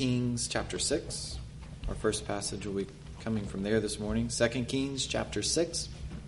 Kings chapter 6. Our first passage will be coming from there this morning. 2 Kings chapter 6.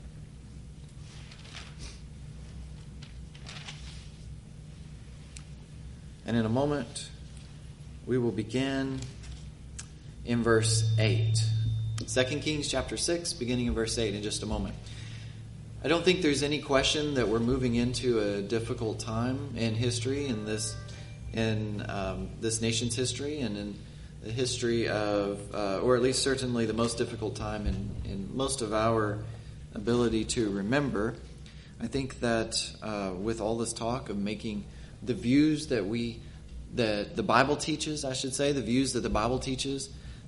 And in a moment, we will begin in verse 8. 2 Kings chapter 6, beginning in verse 8 in just a moment. I don't think there's any question that we're moving into a difficult time in history, in this nation's history, and in the history of, or at least certainly the most difficult time in most of our ability to remember. I think that with all this talk of making the views that the Bible teaches, I should say, the views that the Bible teaches,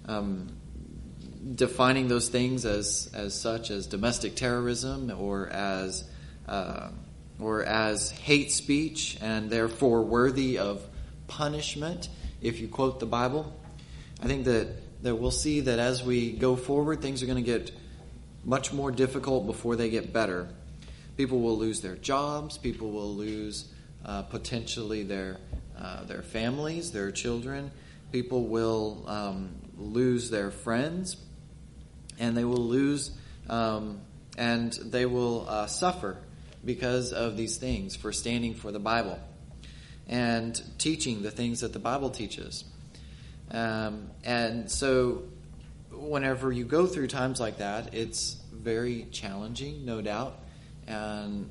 defining those things as such as domestic terrorism or as hate speech and therefore worthy of punishment if you quote the Bible. I think that we'll see that as we go forward, things are going to get much more difficult before they get better. People will lose their jobs. People will lose potentially their families, their children. People will lose their friends, and they will lose and they will suffer because of these things for standing for the Bible and teaching the things that the Bible teaches. And so whenever you go through times like that, it's very challenging, no doubt. And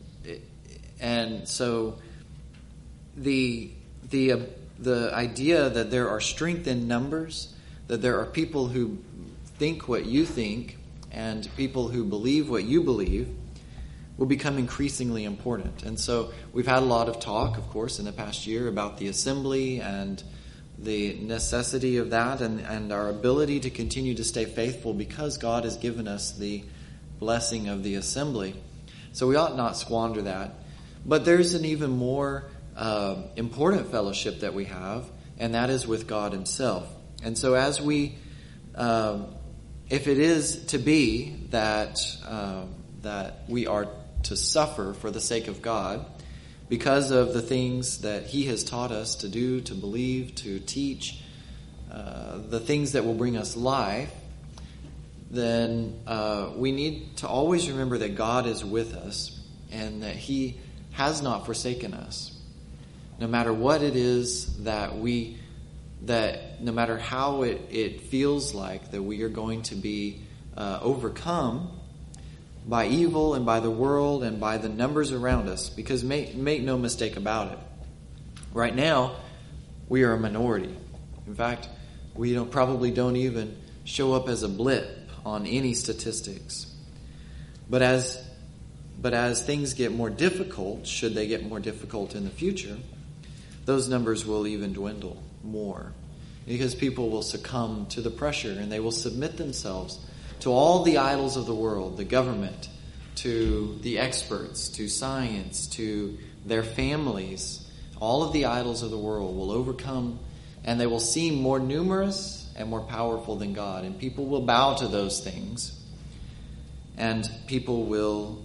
so the idea that there are strength in numbers, that there are people who think what you think and people who believe what you believe, will become increasingly important. And so we've had a lot of talk, of course, in the past year about the assembly and the necessity of that and our ability to continue to stay faithful because God has given us the blessing of the assembly. So we ought not squander that. But there's an even more important fellowship that we have, and that is with God Himself. And so as we, if it is to be that we are to suffer for the sake of God, because of the things that He has taught us to do, to believe, to teach, the things that will bring us life, then we need to always remember that God is with us and that He has not forsaken us. No matter what it is that no matter how it feels like that we are going to be overcome by evil and by the world and by the numbers around us, because make no mistake about it. Right now, we are a minority. In fact, we probably don't even show up as a blip on any statistics. But as things get more difficult, should they get more difficult in the future, those numbers will even dwindle more, because people will succumb to the pressure and they will submit themselves to all the idols of the world, the government, to the experts, to science, to their families. All of the idols of the world will overcome, and they will seem more numerous and more powerful than God. And people will bow to those things, and people will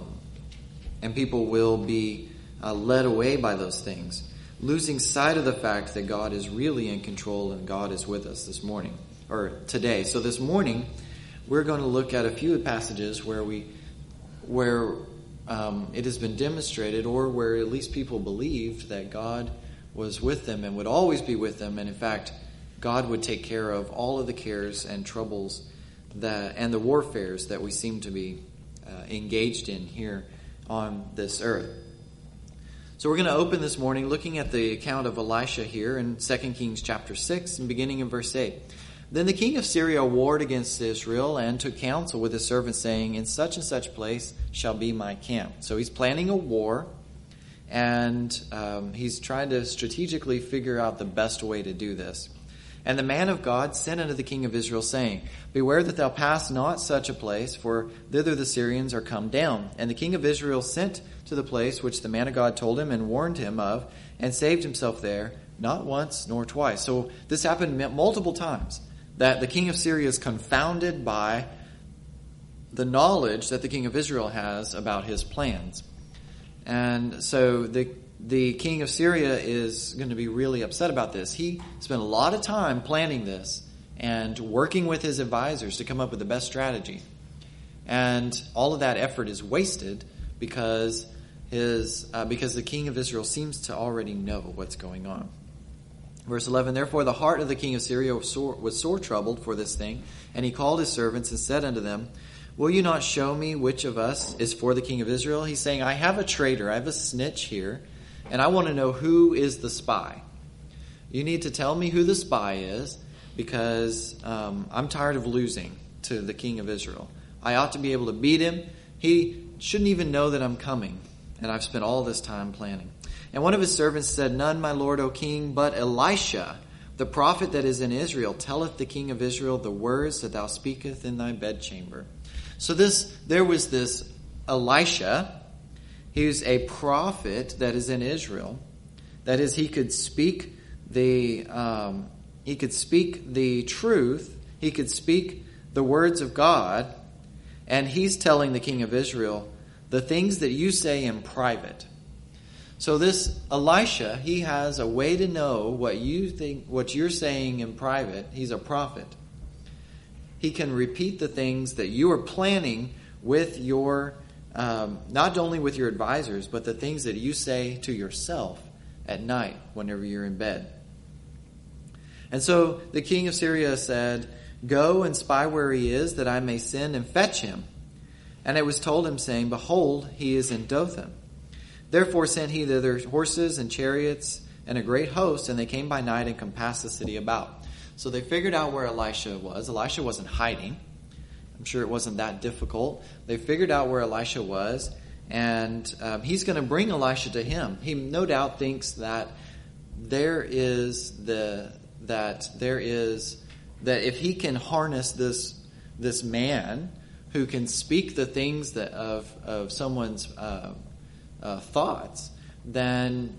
be led away by those things, losing sight of the fact that God is really in control and God is with us this morning, or today. So this morning, we're going to look at a few passages where it has been demonstrated, or where at least people believed that God was with them and would always be with them, and in fact, God would take care of all of the cares and troubles and the warfares that we seem to be engaged in here on this earth. So we're going to open this morning looking at the account of Elisha here in 2 Kings chapter 6 and beginning in verse 8. Then the king of Syria warred against Israel and took counsel with his servants, saying, in such and such place shall be my camp. So he's planning a war, and he's trying to strategically figure out the best way to do this. And the man of God sent unto the king of Israel, saying, beware that thou pass not such a place, for thither the Syrians are come down. And the king of Israel sent to the place which the man of God told him and warned him of, and saved himself there, not once nor twice. So this happened multiple times, that the king of Syria is confounded by the knowledge that the king of Israel has about his plans. And so the the king of Syria is going to be really upset about this. He spent a lot of time planning this and working with his advisors to come up with the best strategy. And all of that effort is wasted because the king of Israel seems to already know what's going on. Verse 11, therefore the heart of the king of Syria was sore troubled for this thing, and he called his servants and said unto them, will you not show me which of us is for the king of Israel? He's saying, I have a traitor, I have a snitch here, and I want to know who is the spy. You need to tell me who the spy is, because I'm tired of losing to the king of Israel. I ought to be able to beat him. He shouldn't even know that I'm coming, and I've spent all this time planning. And one of his servants said, none, my lord, O king, but Elisha, the prophet that is in Israel, telleth the king of Israel the words that thou speakest in thy bedchamber. So there was this Elisha. He's a prophet that is in Israel. That is, he could speak the truth. He could speak the words of God. And he's telling the king of Israel the things that you say in private. So this Elisha, he has a way to know what you're saying in private. He's a prophet. He can repeat the things that you are planning with your, not only with your advisors, but the things that you say to yourself at night whenever you're in bed. And so the king of Syria said, go and spy where he is, that I may send and fetch him. And it was told him, saying, behold, he is in Dothan. Therefore sent he thither horses and chariots and a great host, and they came by night and compassed the city about. So they figured out where Elisha was. Elisha wasn't hiding. I'm sure it wasn't that difficult. They figured out where Elisha was, and he's going to bring Elisha to him. He no doubt thinks that that if he can harness this man who can speak the things that of someone's thoughts, then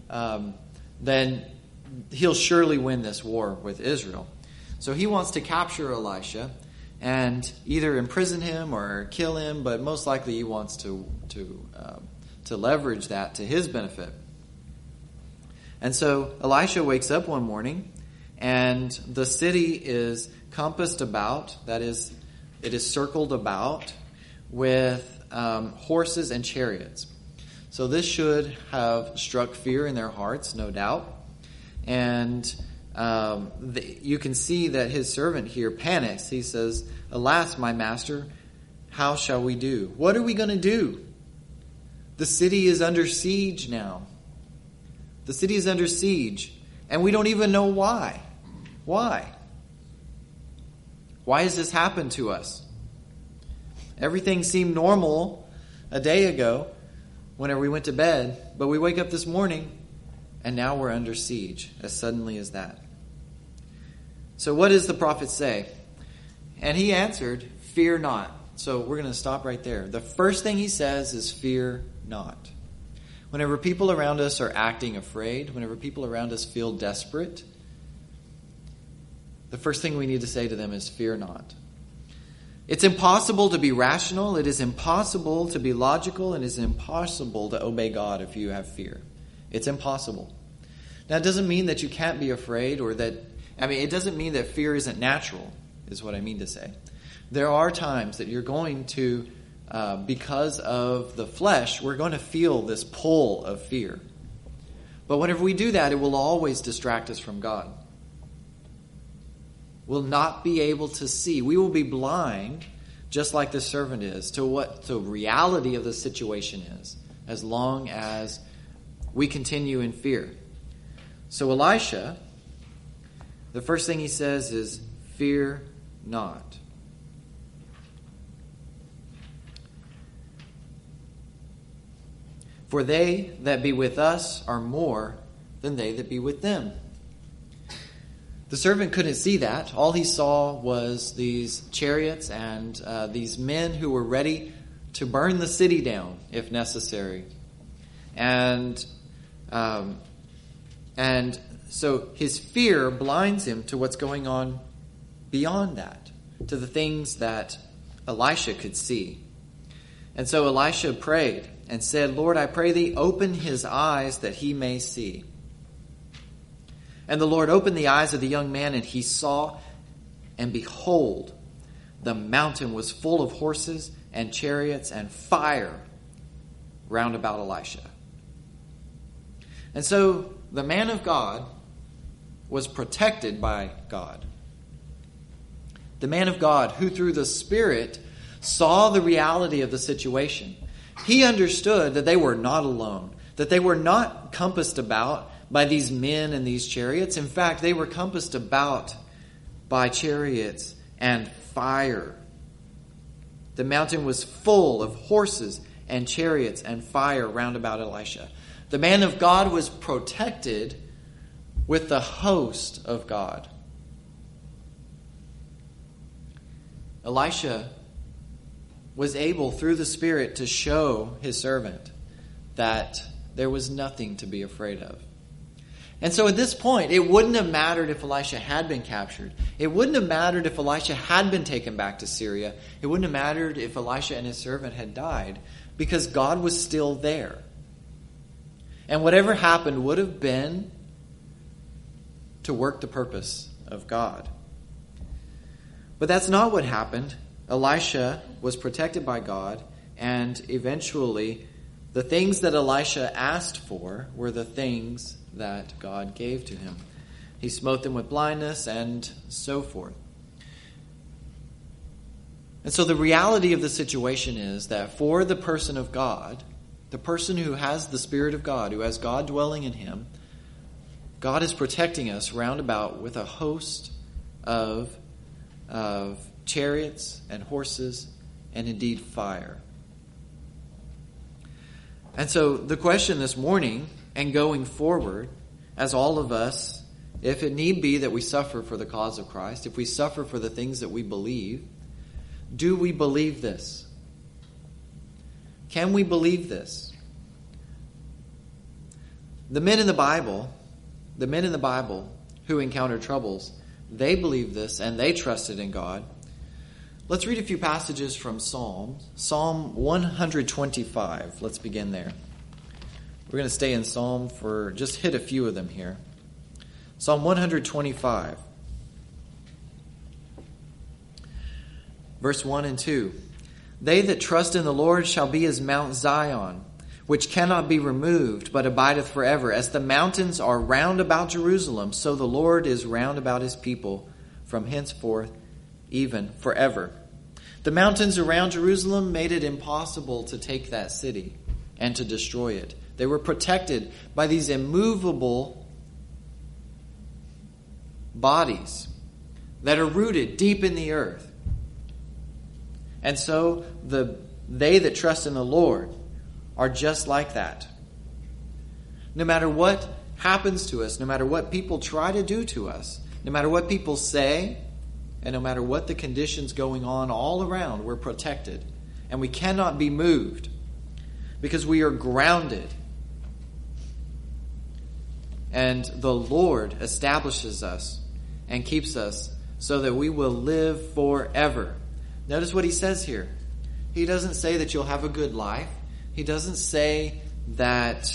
he'll surely win this war with Israel. So he wants to capture Elisha and either imprison him or kill him, but most likely he wants to leverage that to his benefit. And so Elisha wakes up one morning, and the city is compassed about, that is, it is circled about with horses and chariots. So this should have struck fear in their hearts, no doubt. And you can see that his servant here panics. He says, alas, my master, how shall we do? What are we going to do? The city is under siege now. The city is under siege, and we don't even know why. Why? Why has this happened to us? Everything seemed normal a day ago whenever we went to bed, but we wake up this morning and now we're under siege as suddenly as that. So what does the prophet say? And he answered, fear not. So we're going to stop right there. The first thing he says is fear not. Whenever people around us are acting afraid, whenever people around us feel desperate, the first thing we need to say to them is fear not. It's impossible to be rational. It is impossible to be logical. And it is impossible to obey God if you have fear. It's impossible. Now, it doesn't mean that you can't be afraid it doesn't mean that fear isn't natural, is what I mean to say. There are times that you're going to, because of the flesh, we're going to feel this pull of fear. But whenever we do that, it will always distract us from God. We'll not be able to see. We will be blind, just like this servant is, to what the reality of the situation is, as long as we continue in fear. So Elisha, the first thing he says is, fear not. For they that be with us are more than they that be with them. The servant couldn't see that. All he saw was these chariots and these men who were ready to burn the city down if necessary. And so his fear blinds him to what's going on beyond that, to the things that Elisha could see. And so Elisha prayed and said, Lord, I pray thee, open his eyes that he may see. And the Lord opened the eyes of the young man, and he saw, and behold, the mountain was full of horses and chariots and fire round about Elisha. And so the man of God was protected by God. The man of God who through the Spirit saw the reality of the situation. He understood that they were not alone, that they were not compassed about by these men and these chariots. In fact, they were compassed about by chariots and fire. The mountain was full of horses and chariots and fire round about Elisha. The man of God was protected with the host of God. Elisha was able, through the Spirit, to show his servant that there was nothing to be afraid of. And so at this point, it wouldn't have mattered if Elisha had been captured. It wouldn't have mattered if Elisha had been taken back to Syria. It wouldn't have mattered if Elisha and his servant had died, because God was still there. And whatever happened would have been to work the purpose of God. But that's not what happened. Elisha was protected by God, and eventually the things that Elisha asked for were the things that God gave to him. He smote them with blindness and so forth. And so the reality of the situation is that for the person of God, the person who has the Spirit of God, who has God dwelling in him, God is protecting us round about with a host of chariots and horses and indeed fire. And so the question this morning and going forward, as all of us, if it need be that we suffer for the cause of Christ, if we suffer for the things that we believe, do we believe this? Can we believe this? The men in the Bible who encountered troubles, they believed this and they trusted in God. Let's read a few passages from Psalms. Psalm 125. Let's begin there. We're going to stay in Psalm for just hit a few of them here. Psalm 125. Verse 1 and 2. They that trust in the Lord shall be as Mount Zion, which cannot be removed, but abideth forever. As the mountains are round about Jerusalem, so the Lord is round about his people from henceforth, even forever. The mountains around Jerusalem made it impossible to take that city and to destroy it. They were protected by these immovable bodies that are rooted deep in the earth. And so they that trust in the Lord are just like that. No matter what happens to us, no matter what people try to do to us, no matter what people say, and no matter what the conditions going on all around, we're protected. And we cannot be moved because we are grounded. And the Lord establishes us and keeps us so that we will live forever. Notice what he says here. He doesn't say that you'll have a good life. He doesn't say that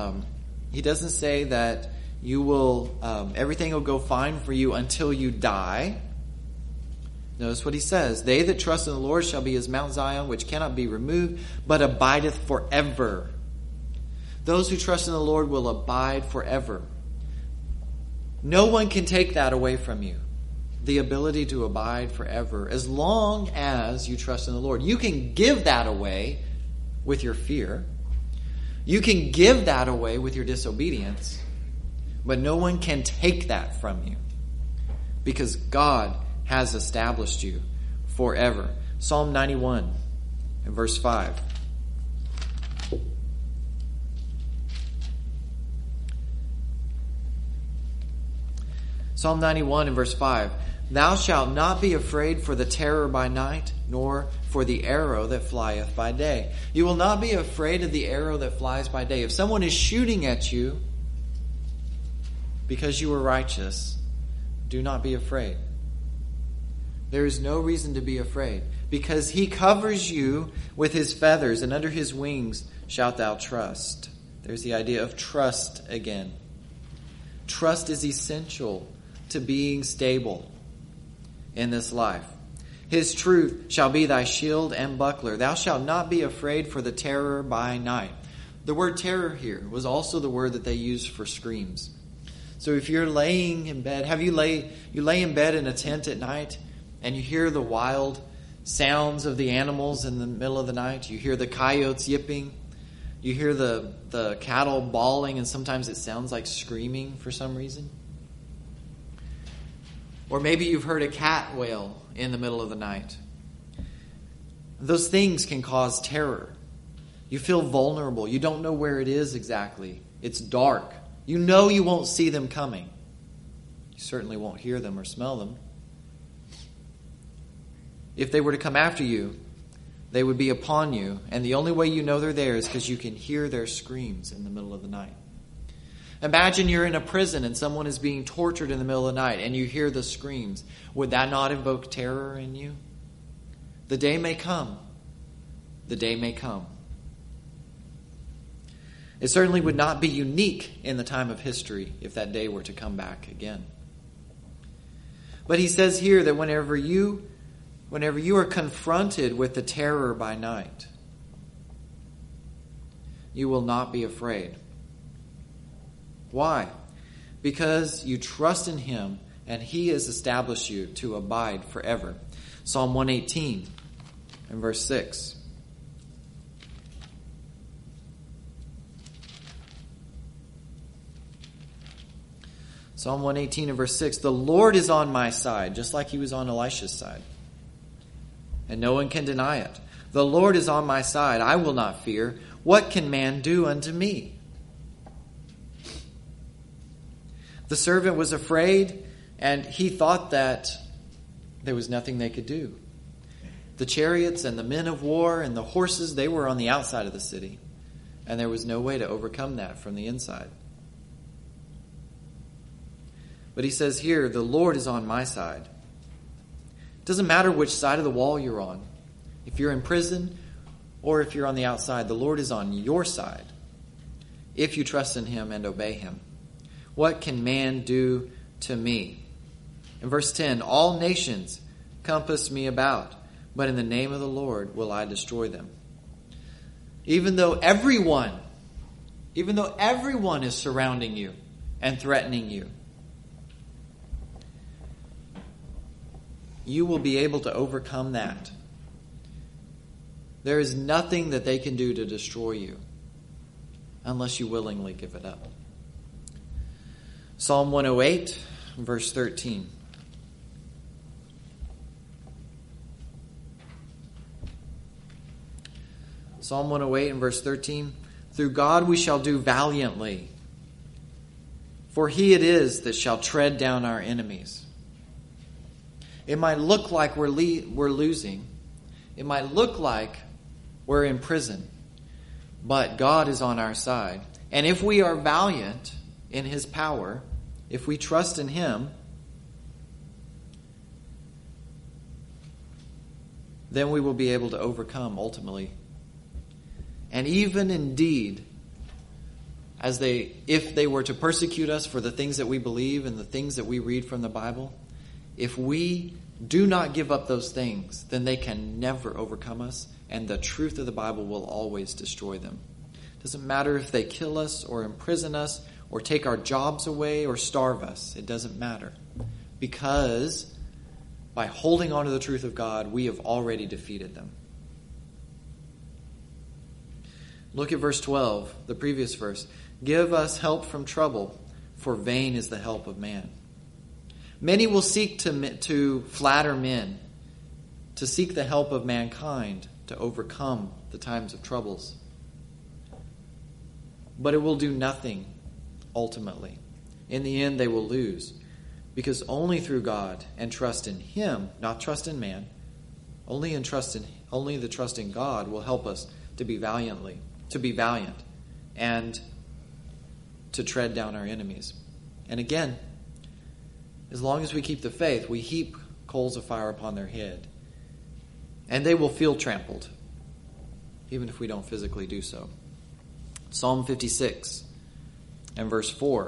you will everything will go fine for you until you die. Notice what he says. They that trust in the Lord shall be as Mount Zion, which cannot be removed, but abideth forever. Those who trust in the Lord will abide forever. No one can take that away from you. The ability to abide forever, as long as you trust in the Lord. You can give that away with your fear. You can give that away with your disobedience. But no one can take that from you. Because God has established you forever. Psalm 91 and verse 5. Psalm 91 and verse 5. Thou shalt not be afraid for the terror by night, nor for the arrow that flieth by day. You will not be afraid of the arrow that flies by day. If someone is shooting at you because you are righteous, do not be afraid. There is no reason to be afraid, because he covers you with his feathers, and under his wings shalt thou trust. There's the idea of trust again. Trust is essential to being stable in this life. His truth shall be thy shield and buckler. Thou shalt not be afraid for the terror by night. The word terror here was also the word that they used for screams. So if you're laying in bed, you lay in bed in a tent at night, and you hear the wild sounds of the animals in the middle of the night. You hear the coyotes yipping. You hear the cattle bawling, and sometimes it sounds like screaming for some reason. Or maybe you've heard a cat wail in the middle of the night. Those things can cause terror. You feel vulnerable. You don't know where it is exactly. It's dark. You know you won't see them coming. You certainly won't hear them or smell them. If they were to come after you, they would be upon you, and the only way you know they're there is because you can hear their screams in the middle of the night. Imagine you're in a prison and someone is being tortured in the middle of the night, and you hear the screams. Would that not evoke terror in you? The day may come. The day may come. It certainly would not be unique in the time of history if that day were to come back again. But he says here that whenever you are confronted with the terror by night, you will not be afraid. Why? Because you trust in him, and he has established you to abide forever. Psalm 118 and verse 6. Psalm 118 and verse 6. The Lord is on my side, just like he was on Elisha's side. And no one can deny it. The Lord is on my side. I will not fear. What can man do unto me? The servant was afraid, and he thought that there was nothing they could do. The chariots and the men of war and the horses, they were on the outside of the city. And there was no way to overcome that from the inside. But he says here, the Lord is on my side. It doesn't matter which side of the wall you're on. If you're in prison or if you're on the outside, the Lord is on your side if you trust in him and obey him. What can man do to me? In verse 10, all nations compass me about, but in the name of the Lord will I destroy them. Even though everyone is surrounding you and threatening you, you will be able to overcome that. There is nothing that they can do to destroy you unless you willingly give it up. Psalm 108, verse 13. Psalm 108 and verse 13. Through God we shall do valiantly, for he it is that shall tread down our enemies. It might look like we're losing. It might look like we're in prison. But God is on our side. And if we are valiant in his power, if we trust in him, then we will be able to overcome ultimately. And even indeed, if they were to persecute us for the things that we believe and the things that we read from the Bible, if we do not give up those things, then they can never overcome us, and the truth of the Bible will always destroy them. It doesn't matter if they kill us or imprison us or take our jobs away or starve us. It doesn't matter. Because by holding on to the truth of God, we have already defeated them. Look at verse 12, the previous verse. Give us help from trouble, for vain is the help of man. Many will seek to flatter men, to seek the help of mankind to overcome the times of troubles. But it will do nothing ultimately. In the end, they will lose, because only through God and trust in him, not trust in man, only the trust in God will help us to be valiant and to tread down our enemies. And again, as long as we keep the faith, we heap coals of fire upon their head. And they will feel trampled, even if we don't physically do so. Psalm 56 and verse 4.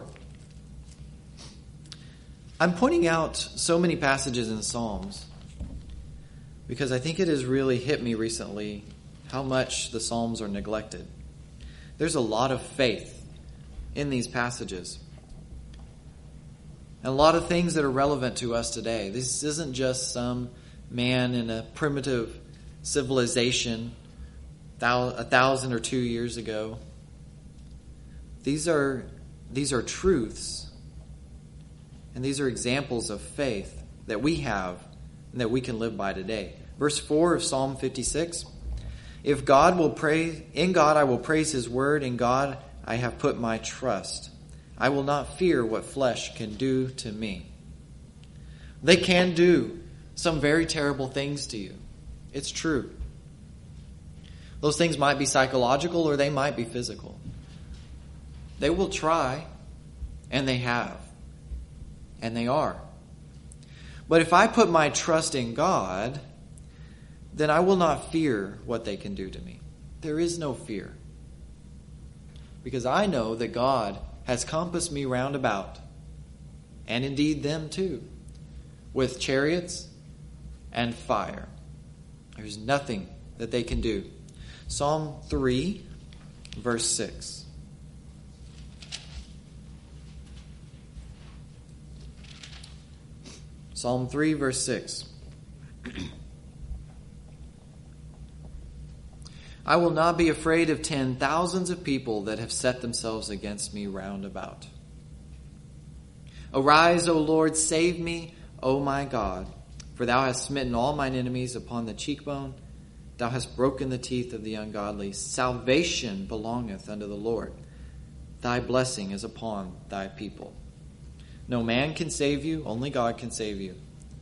I'm pointing out so many passages in Psalms because I think it has really hit me recently how much the Psalms are neglected. There's a lot of faith in these passages. And a lot of things that are relevant to us today. This isn't just some man in a primitive civilization 1,000 or 2 years ago. These are truths, and these are examples of faith that we have and that we can live by today. Verse 4 of Psalm 56, in God I will praise his word, in God I have put my trust. I will not fear what flesh can do to me. They can do some very terrible things to you. It's true. Those things might be psychological or they might be physical. They will try, and they have, and they are. But if I put my trust in God, then I will not fear what they can do to me. There is no fear. Because I know that God has compassed me round about, and indeed them too, with chariots and fire. There's nothing that they can do. Psalm 3, verse 6. Psalm 3, verse 6. I will not be afraid of 10,000s of people that have set themselves against me round about. Arise, O Lord, save me, O my God. For thou hast smitten all mine enemies upon the cheekbone. Thou hast broken the teeth of the ungodly. Salvation belongeth unto the Lord. Thy blessing is upon thy people. No man can save you, only God can save you.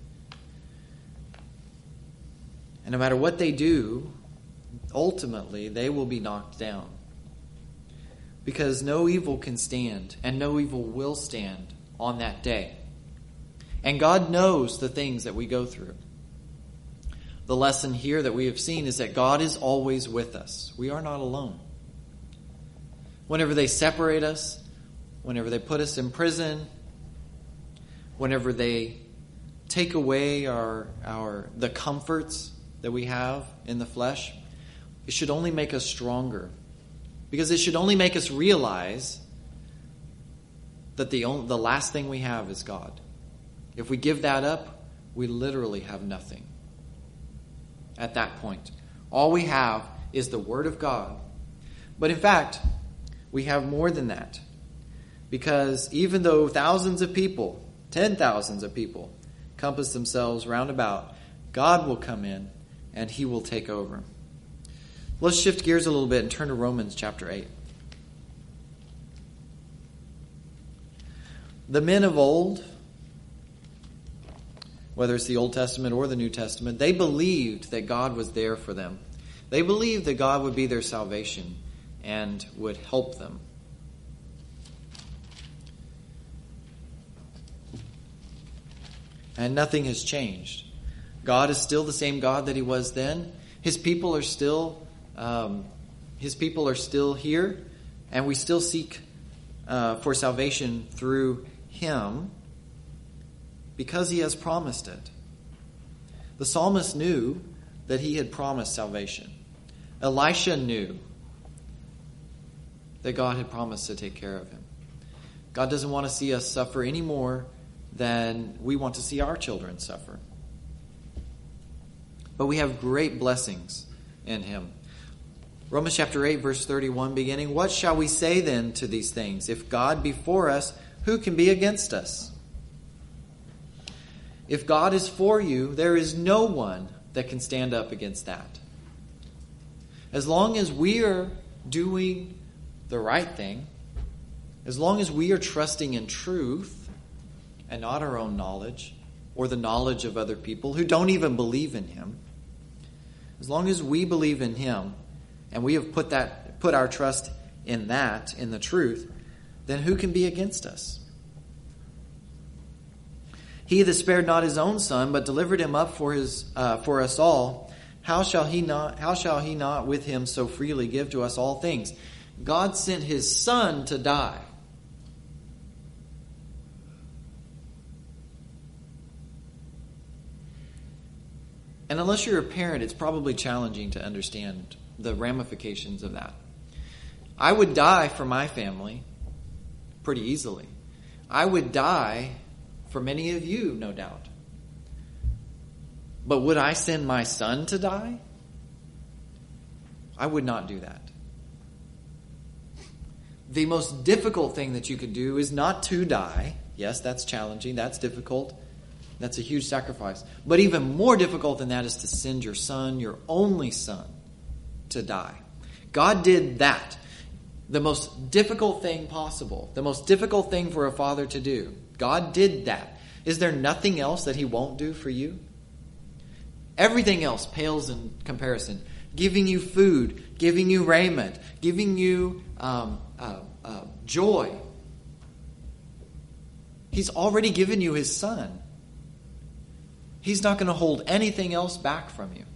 And no matter what they do, ultimately, they will be knocked down. Because no evil can stand, and no evil will stand on that day. And God knows the things that we go through. The lesson here that we have seen is that God is always with us. We are not alone. Whenever they separate us, whenever they put us in prison, whenever they take away the comforts that we have in the flesh, it should only make us stronger. Because it should only make us realize that the last thing we have is God. If we give that up, we literally have nothing. At that point, all we have is the Word of God. But in fact, we have more than that. Because even though thousands of people, 10,000s of people, compass themselves round about, God will come in and he will take over. Let's shift gears a little bit and turn to Romans chapter 8. The men of old, whether it's the Old Testament or the New Testament, they believed that God was there for them. They believed that God would be their salvation and would help them. And nothing has changed. God is still the same God that he was then. His people are still here, and we still seek for salvation through him because he has promised it. The psalmist knew that he had promised salvation. Elisha knew that God had promised to take care of him. God doesn't want to see us suffer any more than we want to see our children suffer. But we have great blessings in him. Romans chapter 8, verse 31 beginning, what shall we say then to these things? If God be for us, who can be against us? If God is for you, there is no one that can stand up against that. As long as we are doing the right thing, as long as we are trusting in truth and not our own knowledge or the knowledge of other people who don't even believe in him, as long as we believe in him and we have put our trust in that, in the truth, then who can be against us? He that spared not his own son, but delivered him up for us all, how shall he not with him so freely give to us all things? God sent his son to die. And unless you're a parent, it's probably challenging to understand the ramifications of that. I would die for my family pretty easily. I would die for many of you, no doubt. But would I send my son to die? I would not do that. The most difficult thing that you could do is not to die. Yes, that's challenging. That's difficult. That's a huge sacrifice. But even more difficult than that is to send your son, your only son, to die. God did that. The most difficult thing possible. The most difficult thing for a father to do. God did that. Is there nothing else that he won't do for you? Everything else pales in comparison. Giving you food, giving you raiment, giving you joy. He's already given you his son. He's not going to hold anything else back from you.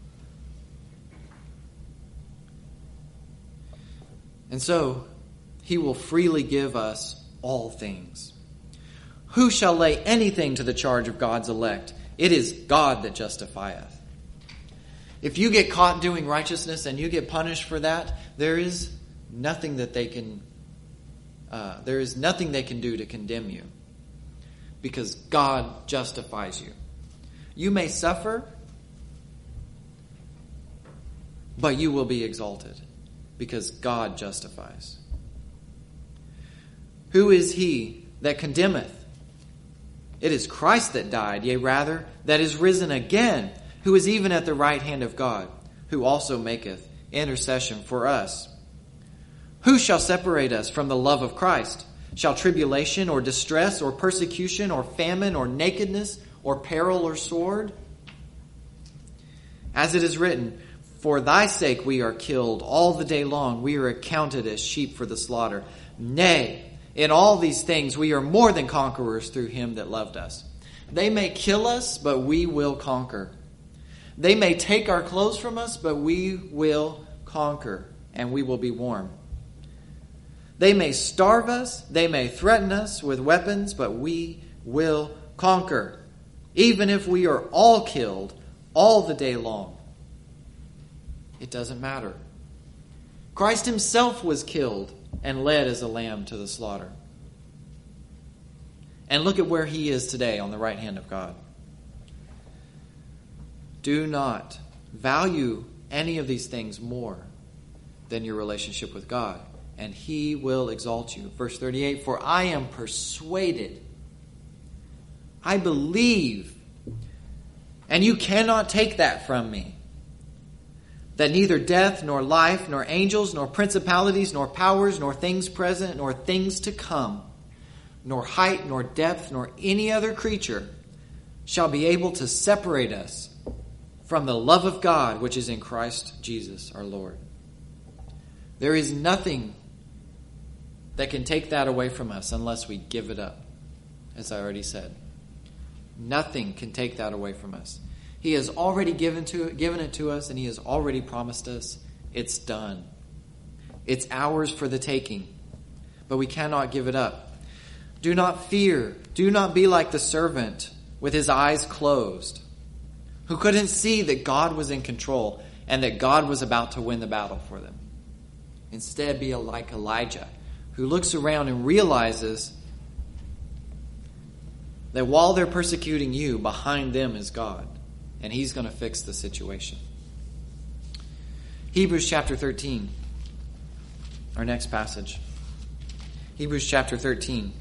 And so, he will freely give us all things. Who shall lay anything to the charge of God's elect? It is God that justifieth. If you get caught doing righteousness and you get punished for that, there is nothing that they can do to condemn you, because God justifies you. You may suffer, but you will be exalted, because God justifies. Who is he that condemneth? It is Christ that died, yea rather, that is risen again, who is even at the right hand of God, who also maketh intercession for us. Who shall separate us from the love of Christ? Shall tribulation or distress or persecution or famine or nakedness or peril or sword? As it is written, for thy sake we are killed all the day long. We are accounted as sheep for the slaughter. Nay, in all these things we are more than conquerors through him that loved us. They may kill us, but we will conquer. They may take our clothes from us, but we will conquer, and we will be warm. They may starve us, they may threaten us with weapons, but we will conquer, even if we are all killed all the day long. It doesn't matter. Christ himself was killed and led as a lamb to the slaughter. And look at where he is today, on the right hand of God. Do not value any of these things more than your relationship with God, and he will exalt you. Verse 38, for I am persuaded, I believe, and you cannot take that from me, that neither death, nor life, nor angels, nor principalities, nor powers, nor things present, nor things to come, nor height, nor depth, nor any other creature shall be able to separate us from the love of God which is in Christ Jesus our Lord. There is nothing that can take that away from us unless we give it up, as I already said. Nothing can take that away from us. He has already given it to us, and he has already promised us it's done. It's ours for the taking, but we cannot give it up. Do not fear. Do not be like the servant with his eyes closed, who couldn't see that God was in control and that God was about to win the battle for them. Instead, be like Elijah, who looks around and realizes that while they're persecuting you, behind them is God, and he's going to fix the situation. Hebrews chapter 13, our next passage. Hebrews chapter 13.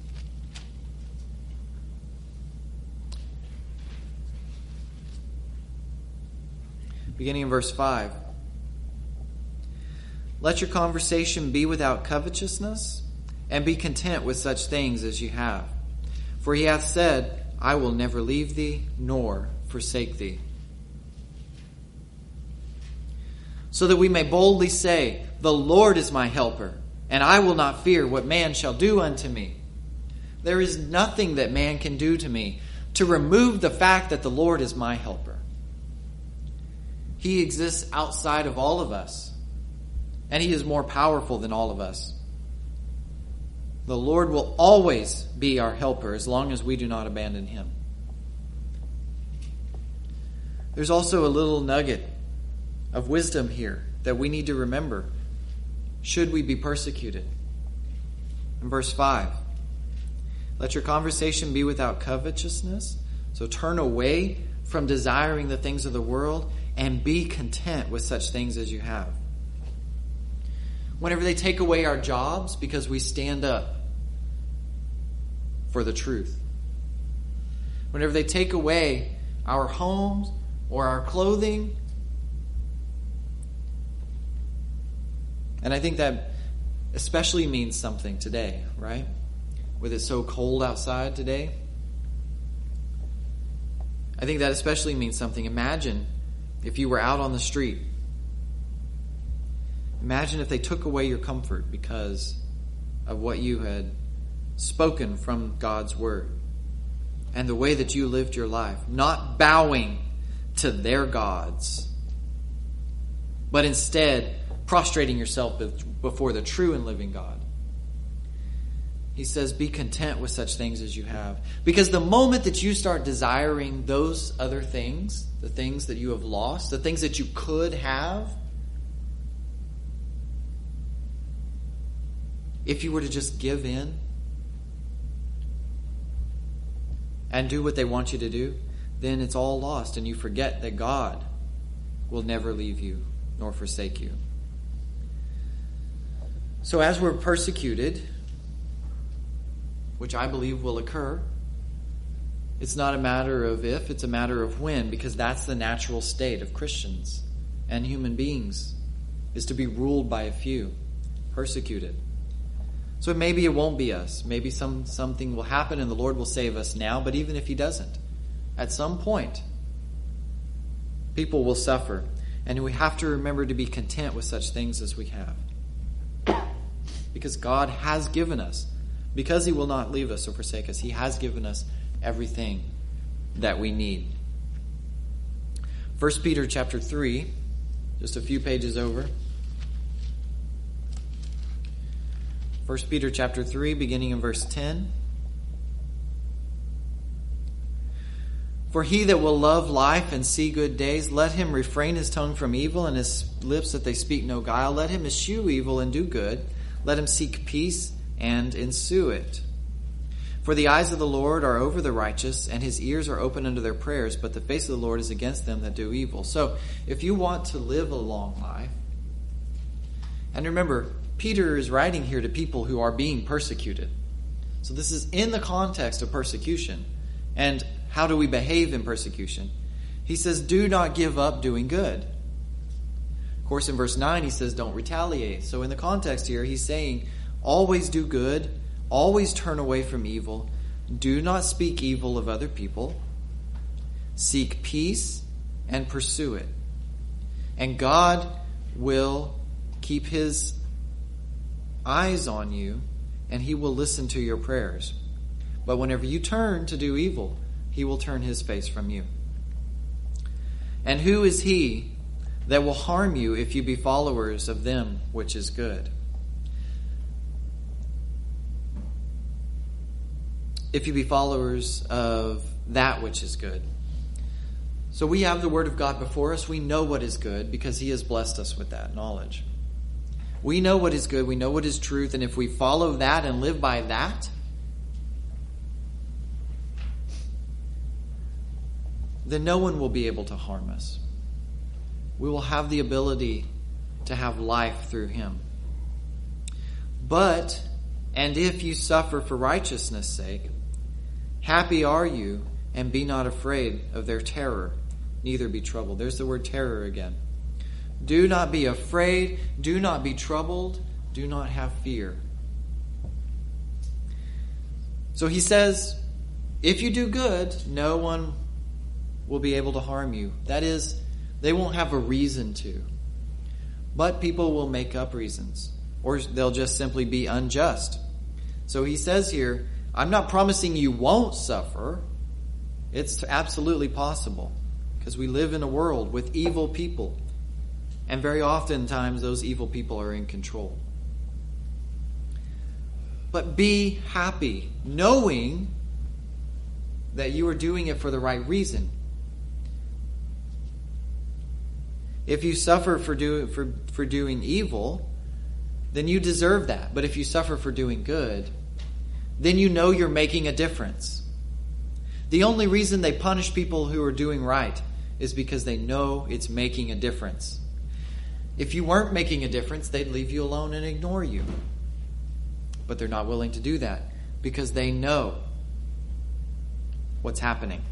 Beginning in verse 5. Let your conversation be without covetousness, and be content with such things as you have. For he hath said, I will never leave thee, nor forsake thee. So that we may boldly say, the Lord is my helper, and I will not fear what man shall do unto me. There is nothing that man can do to me to remove the fact that the Lord is my helper. He exists outside of all of us, and He is more powerful than all of us. The Lord will always be our helper as long as we do not abandon Him. There's also a little nugget of wisdom here that we need to remember should we be persecuted. In verse 5, let your conversation be without covetousness, so turn away from desiring the things of the world and be content with such things as you have. Whenever they take away our jobs because we stand up for the truth, whenever they take away our homes or our clothing, and I think that especially means something today, right? With it so cold outside today. I think that especially means something. Imagine if you were out on the street. Imagine if they took away your comfort because of what you had spoken from God's word and the way that you lived your life, not bowing to their gods, but instead prostrating yourself before the true and living God. He says, be content with such things as you have. Because the moment that you start desiring those other things, the things that you have lost, the things that you could have, if you were to just give in and do what they want you to do, then it's all lost and you forget that God will never leave you nor forsake you. So as we're persecuted, which I believe will occur, it's not a matter of if, it's a matter of when, because that's the natural state of Christians and human beings, is to be ruled by a few, persecuted. So maybe it won't be us. Maybe something will happen and the Lord will save us now, but even if He doesn't, at some point, people will suffer. And we have to remember to be content with such things as we have. Because God has given us, because He will not leave us or forsake us, He has given us everything that we need. 1 Peter chapter 3, just a few pages over. 1 Peter chapter 3, beginning in verse 10. For he that will love life and see good days, let him refrain his tongue from evil and his lips that they speak no guile. Let him eschew evil and do good. Let him seek peace and ensue it. For the eyes of the Lord are over the righteous, and His ears are open unto their prayers, but the face of the Lord is against them that do evil. So, if you want to live a long life, and remember, Peter is writing here to people who are being persecuted. So this is in the context of persecution. And how do we behave in persecution? He says, do not give up doing good. Of course, in verse 9, he says, don't retaliate. So in the context here, he's saying, always do good, always turn away from evil, do not speak evil of other people, seek peace and pursue it. And God will keep His eyes on you, and He will listen to your prayers. But whenever you turn to do evil, He will turn His face from you. And who is he that will harm you if you be followers of them which is good? If you be followers of that which is good. So we have the Word of God before us. We know what is good because He has blessed us with that knowledge. We know what is good. We know what is truth. And if we follow that and live by that, then no one will be able to harm us. We will have the ability to have life through Him. But, and if you suffer for righteousness' sake, happy are you, and be not afraid of their terror, neither be troubled. There's the word terror again. Do not be afraid, do not be troubled, do not have fear. So he says, if you do good, no one will be able to harm you. That is, they won't have a reason to. But people will make up reasons, or they'll just simply be unjust. So he says here, I'm not promising you won't suffer, It's absolutely possible, because we live in a world with evil people, and very oftentimes those evil people are in control. But be happy, knowing that you are doing it for the right reason. If you suffer for doing evil, then you deserve that. But if you suffer for doing good, then you know you're making a difference. The only reason they punish people who are doing right is because they know it's making a difference. If you weren't making a difference, they'd leave you alone and ignore you. But they're not willing to do that because they know what's happening.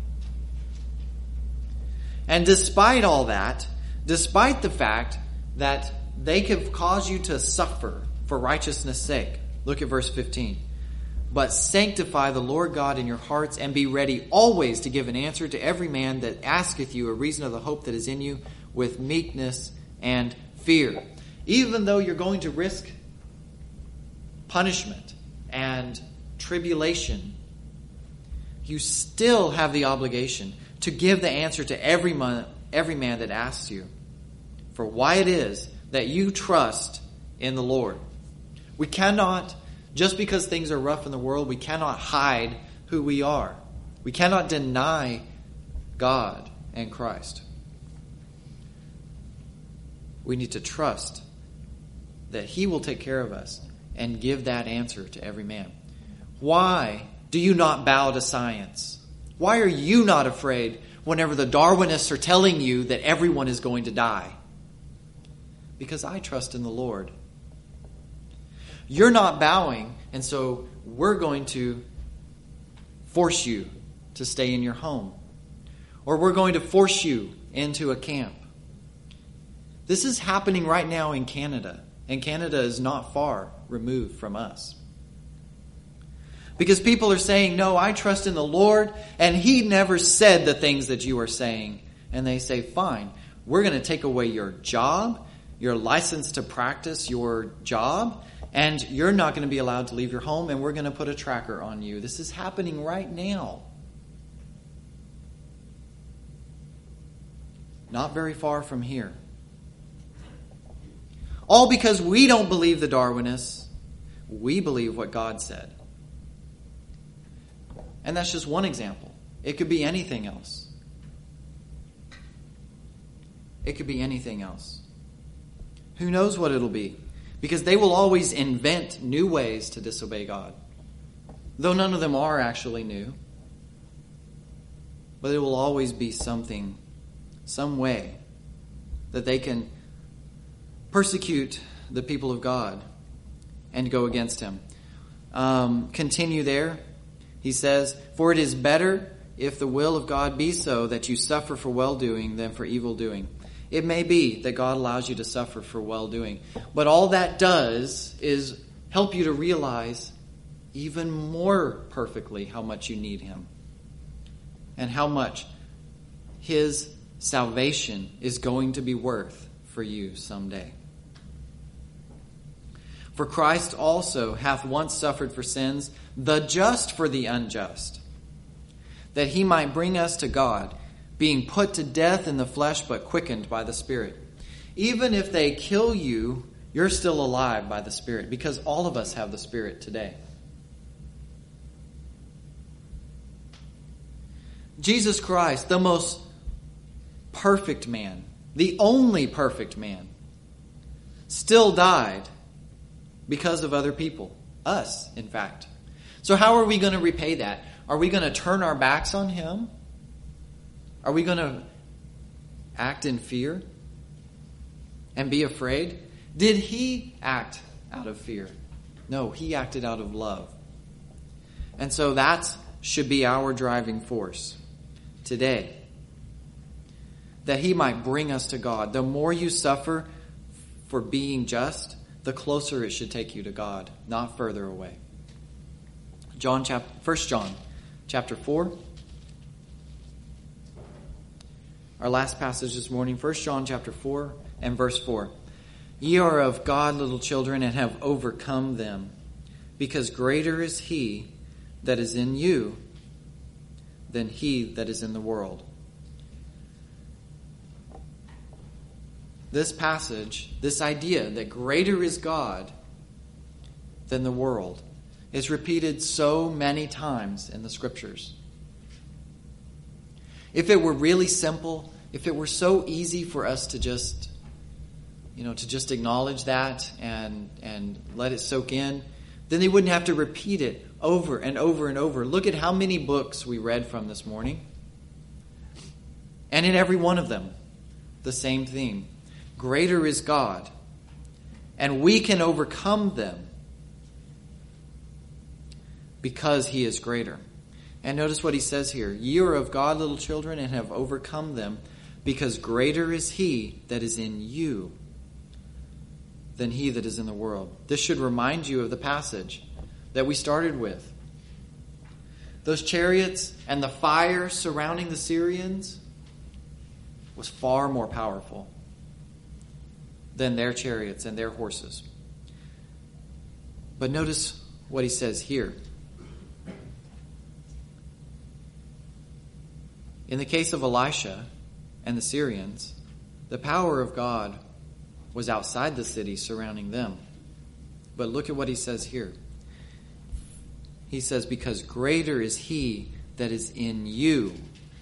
And despite all that, despite the fact that they could cause you to suffer for righteousness' sake, look at verse 15. But sanctify the Lord God in your hearts, and be ready always to give an answer to every man that asketh you a reason of the hope that is in you, with meekness and fear. Even though you're going to risk punishment and tribulation, you still have the obligation to give the answer to every man that asks you for why it is that you trust in the Lord. We cannot, just because things are rough in the world, we cannot hide who we are. We cannot deny God and Christ. We need to trust that He will take care of us and give that answer to every man. Why do you not bow to science? Why are you not afraid whenever the Darwinists are telling you that everyone is going to die? Because I trust in the Lord. You're not bowing, and so we're going to force you to stay in your home. Or we're going to force you into a camp. This is happening right now in Canada, and Canada is not far removed from us. Because people are saying, no, I trust in the Lord, and He never said the things that you are saying. And they say, fine, we're going to take away your job, your license to practice your job, and you're not going to be allowed to leave your home, and we're going to put a tracker on you. This is happening right now. Not very far from here. All because we don't believe the Darwinists. We believe what God said. And that's just one example. It could be anything else. It could be anything else. Who knows what it'll be? Because they will always invent new ways to disobey God. Though none of them are actually new. But it will always be something, some way that they can persecute the people of God and go against Him. Continue there. He says, for it is better if the will of God be so that you suffer for well-doing than for evil-doing. It may be that God allows you to suffer for well-doing. But all that does is help you to realize even more perfectly how much you need Him. And how much His salvation is going to be worth for you someday. For Christ also hath once suffered for sins, the just for the unjust, that He might bring us to God, being put to death in the flesh, but quickened by the Spirit. Even if they kill you, you're still alive by the Spirit, because all of us have the Spirit today. Jesus Christ, the most perfect man, the only perfect man, still died because of other people. Us, in fact. So how are we going to repay that? Are we going to turn our backs on Him? Are we going to act in fear and be afraid? Did He act out of fear? No, He acted out of love. And so that should be our driving force today. That He might bring us to God. The more you suffer for being just, the closer it should take you to God, not further away. 1 John chapter 4. Our last passage this morning, 1 John chapter 4 and verse 4. Ye are of God, little children, and have overcome them, because greater is He that is in you than he that is in the world. This passage, this idea that greater is God than the world, is repeated so many times in the Scriptures. If it were really simple, if it were so easy for us to just acknowledge that and let it soak in, then they wouldn't have to repeat it over and over and over. Look at how many books we read from this morning. And in every one of them, the same theme. Greater is God, and we can overcome them because he is greater. And notice what he says here. Ye are of God, little children, and have overcome them, because greater is he that is in you than he that is in the world. This should remind you of the passage that we started with. Those chariots and the fire surrounding the Syrians was far more powerful than their chariots and their horses. But notice what he says here. In the case of Elisha and the Syrians, the power of God was outside the city surrounding them. But look at what he says here. He says, because greater is he that is in you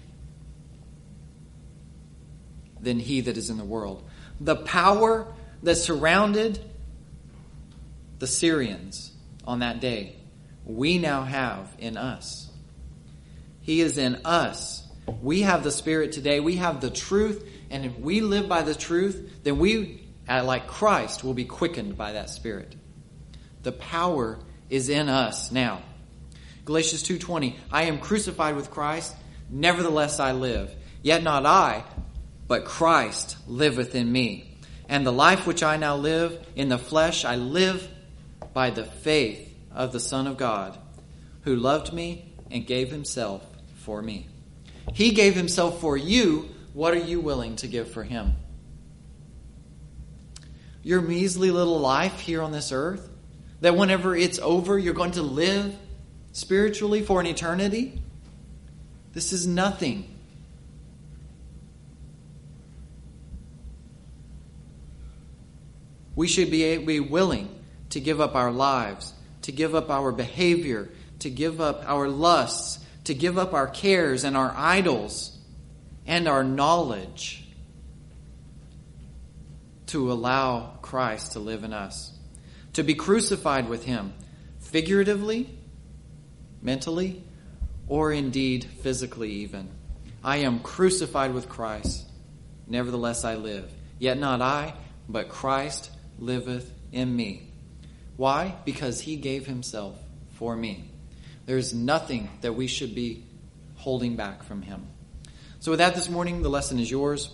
than he that is in the world. The power that surrounded the Syrians on that day, we now have in us. He is in us. We have the Spirit today. We have the truth. And if we live by the truth, then we, like Christ, will be quickened by that Spirit. The power is in us now. Galatians 2:20, I am crucified with Christ, nevertheless I live. Yet not I, but Christ liveth in me. And the life which I now live in the flesh, I live by the faith of the Son of God, who loved me and gave himself for me. He gave himself for you. What are you willing to give for him? Your measly little life here on this earth, that whenever it's over, you're going to live spiritually for an eternity? This is nothing. We should be willing to give up our lives, to give up our behavior, to give up our lusts, to give up our cares and our idols and our knowledge to allow Christ to live in us. To be crucified with him, figuratively, mentally, or indeed physically even. I am crucified with Christ, nevertheless I live. Yet not I, but Christ liveth in me. Why? Because he gave himself for me. There is nothing that we should be holding back from him. So with that this morning, the lesson is yours.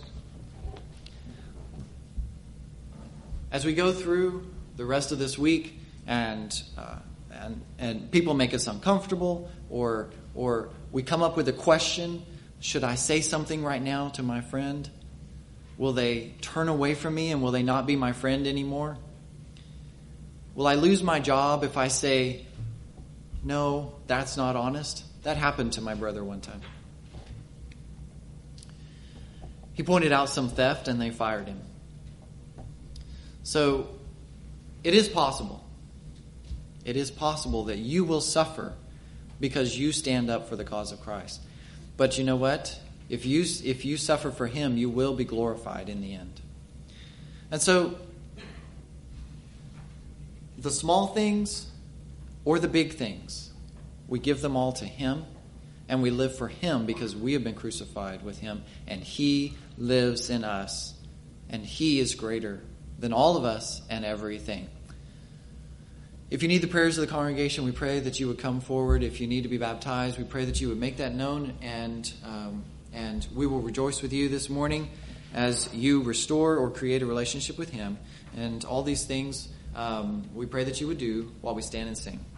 As we go through the rest of this week and people make us uncomfortable, or we come up with a question, should I say something right now to my friend? Will they turn away from me and will they not be my friend anymore? Will I lose my job if I say, no, that's not honest? That happened to my brother one time. He pointed out some theft and they fired him. So it is possible. It is possible that you will suffer because you stand up for the cause of Christ. But you know what? If you suffer for him, you will be glorified in the end. And so, the small things or the big things, we give them all to him, and we live for him because we have been crucified with him, and he lives in us, and he is greater than all of us and everything. If you need the prayers of the congregation, we pray that you would come forward. If you need to be baptized, we pray that you would make that known, and we will rejoice with you this morning as you restore or create a relationship with him. And all these things we pray that you would do while we stand and sing.